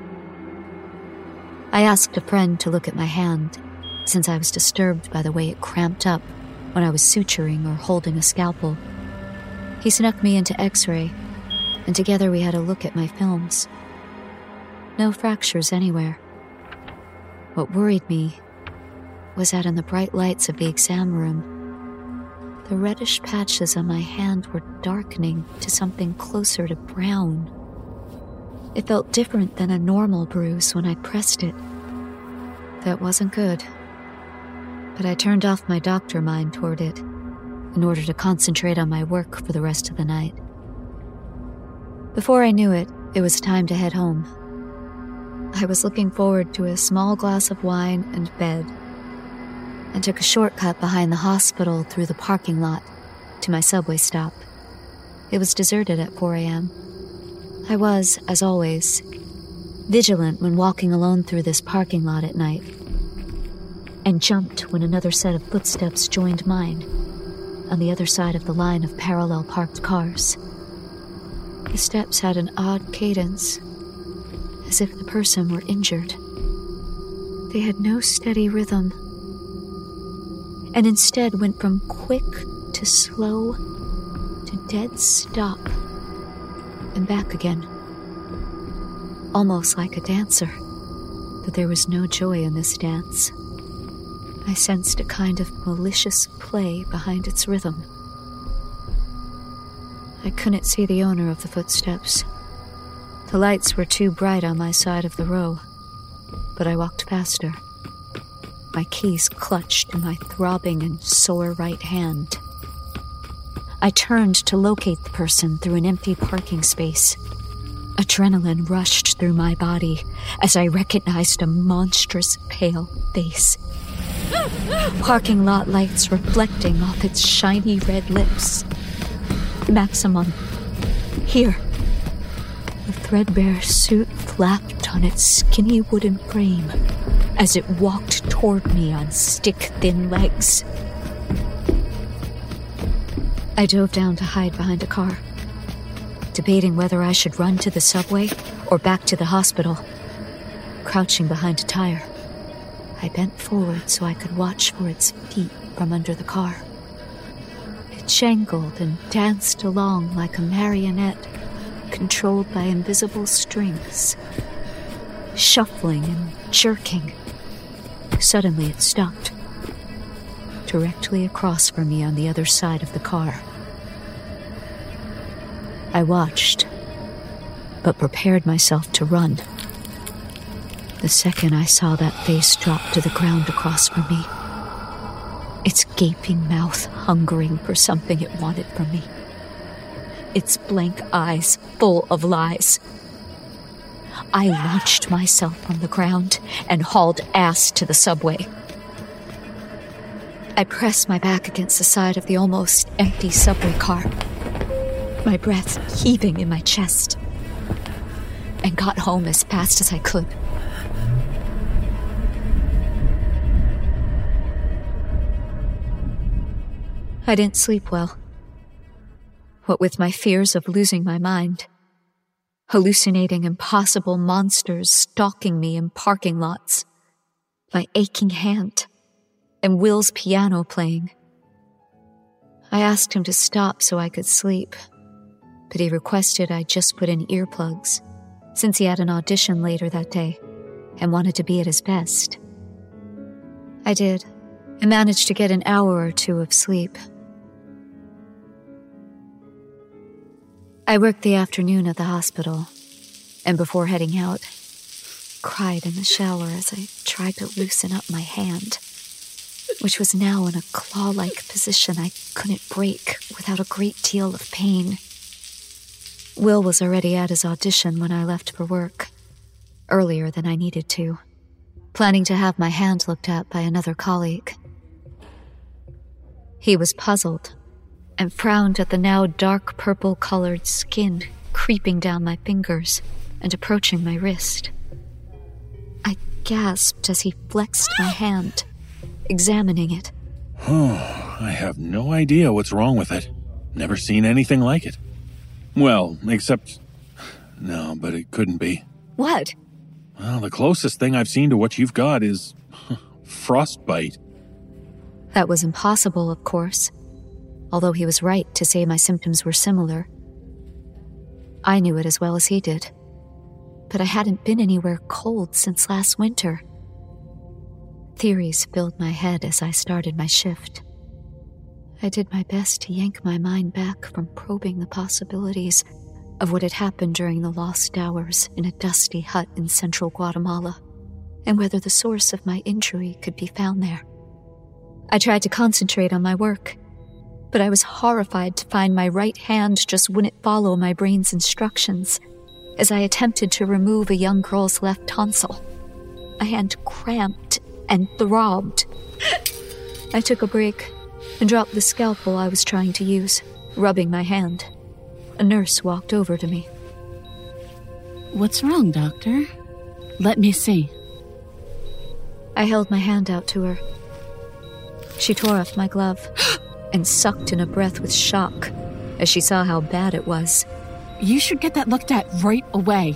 I asked a friend to look at my hand, since I was disturbed by the way it cramped up when I was suturing or holding a scalpel. He snuck me into X-ray, and together we had a look at my films. No fractures anywhere. What worried me was that in the bright lights of the exam room, the reddish patches on my hand were darkening to something closer to brown. It felt different than a normal bruise when I pressed it. That wasn't good. But I turned off my doctor mind toward it in order to concentrate on my work for the rest of the night. Before I knew it, it was time to head home. I was looking forward to a small glass of wine and bed, and took a shortcut behind the hospital through the parking lot to my subway stop. It was deserted at 4 a.m. I was, as always, vigilant when walking alone through this parking lot at night, and jumped when another set of footsteps joined mine on the other side of the line of parallel parked cars. The steps had an odd cadence, as if the person were injured. They had no steady rhythm, and instead went from quick to slow to dead stop and back again. Almost like a dancer, but there was no joy in this dance. I sensed a kind of malicious play behind its rhythm. I couldn't see the owner of the footsteps. The lights were too bright on my side of the row, but I walked faster, my keys clutched in my throbbing and sore right hand. I turned to locate the person through an empty parking space, Adrenaline rushed through my body as I recognized a monstrous pale face. Parking lot lights reflecting off its shiny red lips. Maximum. Here. The threadbare suit flapped on its skinny wooden frame as it walked toward me on stick-thin legs. I dove down to hide behind a car, debating whether I should run to the subway or back to the hospital. Crouching behind a tire, I bent forward so I could watch for its feet from under the car. It jangled and danced along like a marionette, controlled by invisible strings, shuffling and jerking. Suddenly it stopped, directly across from me on the other side of the car. I watched, but prepared myself to run. The second I saw that face drop to the ground across from me, its gaping mouth hungering for something it wanted from me, its blank eyes full of lies, I launched myself from the ground and hauled ass to the subway. I pressed my back against the side of the almost empty subway car, my breath heaving in my chest, and got home as fast as I could. I didn't sleep well. What with my fears of losing my mind, hallucinating impossible monsters stalking me in parking lots, my aching hand, and Will's piano playing. I asked him to stop so I could sleep, but he requested I just put in earplugs, since he had an audition later that day and wanted to be at his best. I did, and managed to get an hour or two of sleep. I worked the afternoon at the hospital, and before heading out, cried in the shower as I tried to loosen up my hand, which was now in a claw-like position I couldn't break without a great deal of pain. Will was already at his audition when I left for work, earlier than I needed to, planning to have my hand looked at by another colleague. He was puzzled and frowned at the now dark purple-colored skin creeping down my fingers and approaching my wrist. I gasped as he flexed my hand, examining it. Oh, I have no idea what's wrong with it. Never seen anything like it. Well, except... No, but it couldn't be. What? Well, the closest thing I've seen to what you've got is... frostbite. That was impossible, of course, although he was right to say my symptoms were similar. I knew it as well as he did, but I hadn't been anywhere cold since last winter. Theories filled my head as I started my shift. I did my best to yank my mind back from probing the possibilities of what had happened during the lost hours in a dusty hut in central Guatemala, and whether the source of my injury could be found there. I tried to concentrate on my work, but I was horrified to find my right hand just wouldn't follow my brain's instructions as I attempted to remove a young girl's left tonsil. My hand cramped and throbbed. I took a break and dropped the scalpel I was trying to use, rubbing my hand. A nurse walked over to me. What's wrong, Doctor? Let me see. I held my hand out to her. She tore off my glove and sucked in a breath with shock as she saw how bad it was. You should get that looked at right away.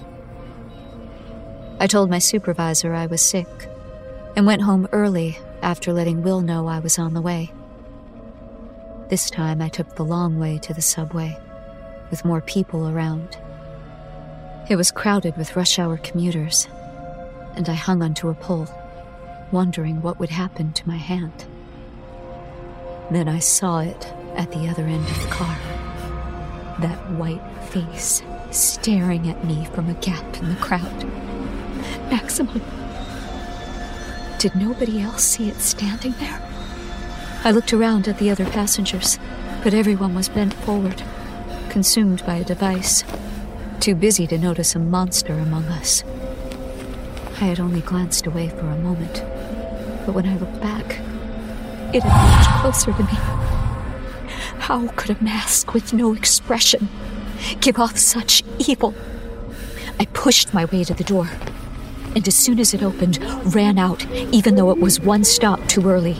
I told my supervisor I was sick and went home early after letting Will know I was on the way. This time I took the long way to the subway, with more people around. It was crowded with rush hour commuters, and I hung onto a pole, wondering what would happen to my hand. Then I saw it at the other end of the car. That white face staring at me from a gap in the crowd. Maximum. Did nobody else see it standing there? I looked around at the other passengers, but everyone was bent forward, consumed by a device, too busy to notice a monster among us. I had only glanced away for a moment, but when I looked back, it had moved closer to me. How could a mask with no expression give off such evil? I pushed my way to the door, and as soon as it opened, ran out, even though it was one stop too early.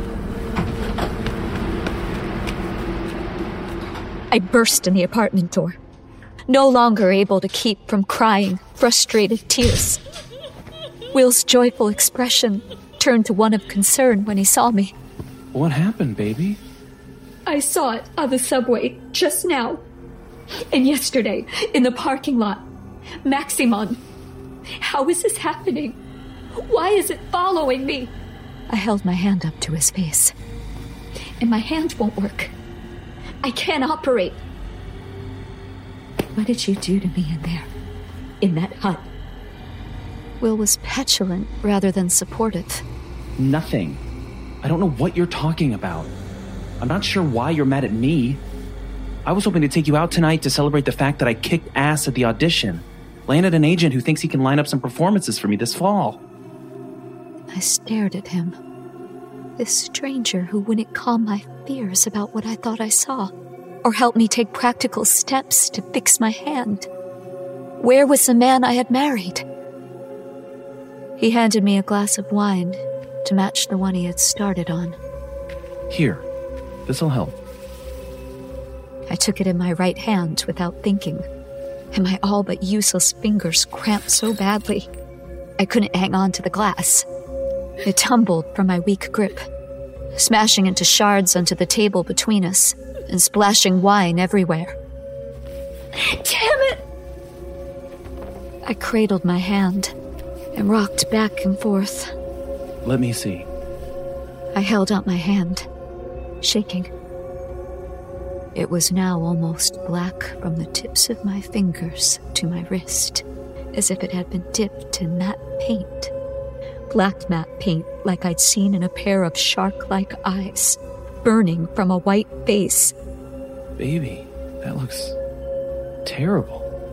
I burst in the apartment door, no longer able to keep from crying frustrated tears. Will's joyful expression turned to one of concern when he saw me. What happened, baby? I saw it on the subway just now. And yesterday, in the parking lot. Maximon. How is this happening? Why is it following me? I held my hand up to his face. And my hand won't work. I can't operate. What did you do to me in there? In that hut? Will was petulant rather than supportive. Nothing. I don't know what you're talking about. I'm not sure why you're mad at me. I was hoping to take you out tonight to celebrate the fact that I kicked ass at the audition. Landed an agent who thinks he can line up some performances for me this fall. I stared at him. This stranger who wouldn't calm my fears about what I thought I saw, or help me take practical steps to fix my hand. Where was the man I had married? He handed me a glass of wine to match the one he had started on. Here, this'll help. I took it in my right hand without thinking, and my all but useless fingers cramped so badly I couldn't hang on to the glass. It tumbled from my weak grip, smashing into shards onto the table between us and splashing wine everywhere. Damn it! I cradled my hand and rocked back and forth. Let me see. I held out my hand, shaking. It was now almost black from the tips of my fingers to my wrist, as if it had been dipped in matte paint. Black matte paint like I'd seen in a pair of shark-like eyes, burning from a white face. Baby, that looks terrible.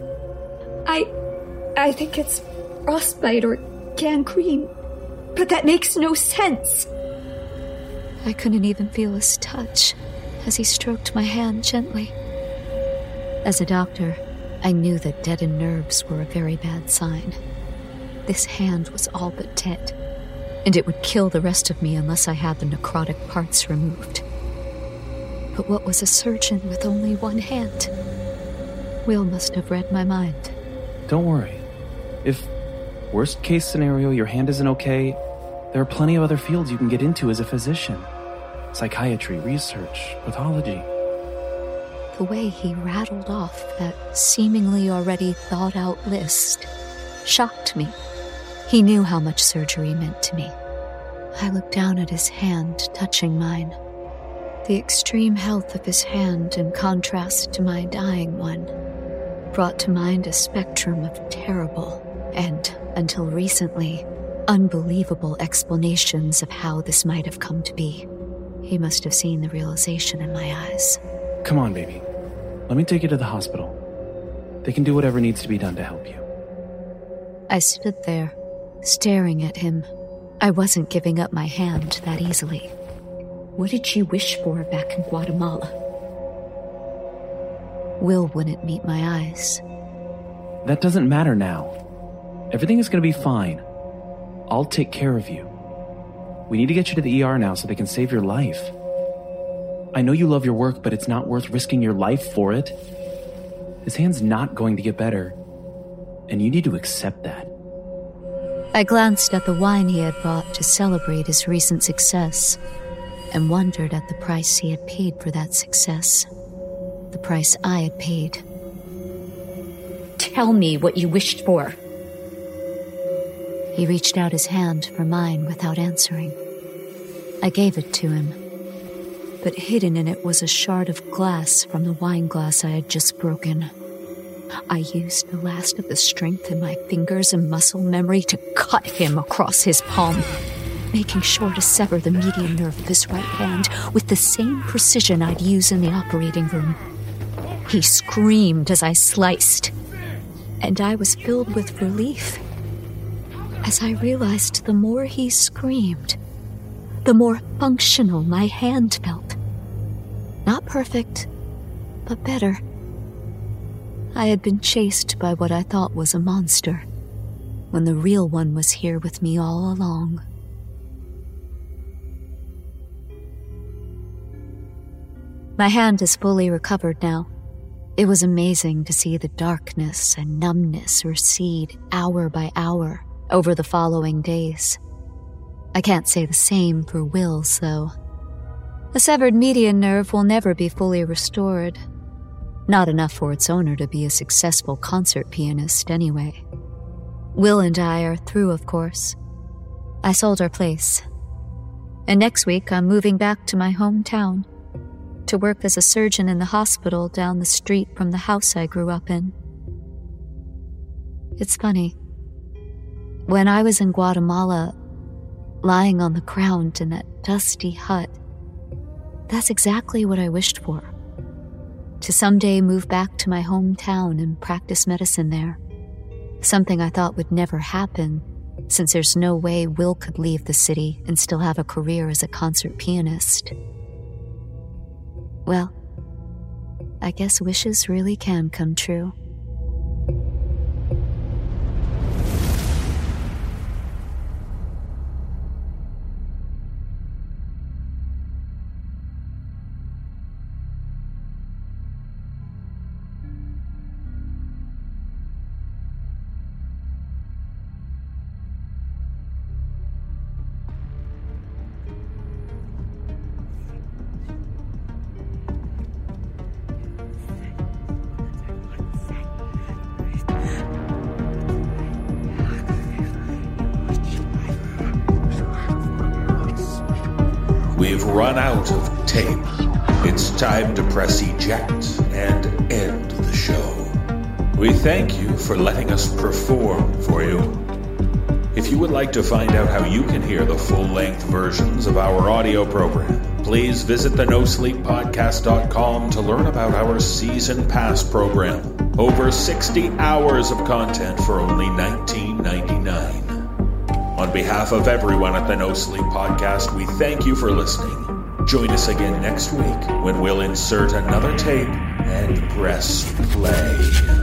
I think it's frostbite or gangrene, but that makes no sense. I couldn't even feel his touch as he stroked my hand gently. As a doctor, I knew that deadened nerves were a very bad sign. This hand was all but dead, and it would kill the rest of me unless I had the necrotic parts removed. But what was a surgeon with only one hand? Will must have read my mind. Don't worry. If, worst case scenario, your hand isn't okay, there are plenty of other fields you can get into as a physician. Psychiatry, research, pathology. The way he rattled off that seemingly already thought-out list shocked me. He knew how much surgery meant to me. I looked down at his hand, touching mine. The extreme health of his hand, in contrast to my dying one, brought to mind a spectrum of terrible and, until recently, unbelievable explanations of how this might have come to be. He must have seen the realization in my eyes. Come on, baby. Let me take you to the hospital. They can do whatever needs to be done to help you. I stood there, staring at him. I wasn't giving up my hand that easily. What did you wish for back in Guatemala? Will wouldn't meet my eyes. That doesn't matter now. Everything is going to be fine. I'll take care of you. We need to get you to the ER now so they can save your life. I know you love your work, but it's not worth risking your life for it. His hand's not going to get better, and you need to accept that. I glanced at the wine he had bought to celebrate his recent success, and wondered at the price he had paid for that success. The price I had paid. Tell me what you wished for. He reached out his hand for mine without answering. I gave it to him, but hidden in it was a shard of glass from the wine glass I had just broken. I used the last of the strength in my fingers and muscle memory to cut him across his palm, making sure to sever the median nerve of his right hand with the same precision I'd use in the operating room. He screamed as I sliced. and I was filled with relief as I realized the more he screamed, the more functional my hand felt. Not perfect, but better. I had been chased by what I thought was a monster, when the real one was here with me all along. My hand is fully recovered now. It was amazing to see the darkness and numbness recede hour by hour over the following days. I can't say the same for Will's, though. A severed median nerve will never be fully restored. Not enough for its owner to be a successful concert pianist, anyway. Will and I are through, of course. I sold our place. And next week, I'm moving back to my hometown to work as a surgeon in the hospital down the street from the house I grew up in. It's funny. When I was in Guatemala, lying on the ground in that dusty hut, that's exactly what I wished for. To someday move back to my hometown and practice medicine there. Something I thought would never happen, since there's no way Will could leave the city and still have a career as a concert pianist. Well, I guess wishes really can come true. We've run out of tape. It's time to press eject and end the show. We thank you for letting us perform for you. If you would like to find out how you can hear the full-length versions of our audio program, please visit the NoSleepPodcast.com to learn about our Season Pass program. Over 60 hours of content for only $19.99. On behalf of everyone at the No Sleep Podcast, we thank you for listening. Join us again next week when we'll insert another tape and press play.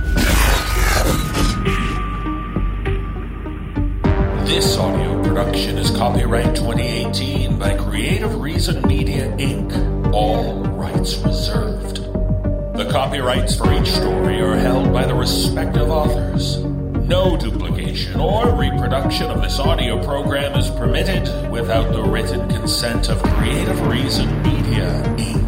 This audio production is copyright 2018 by Creative Reason Media, Inc. All rights reserved. The copyrights for each story are held by the respective authors. No duplication or reproduction of this audio program is permitted without the written consent of Creative Reason Media, Inc.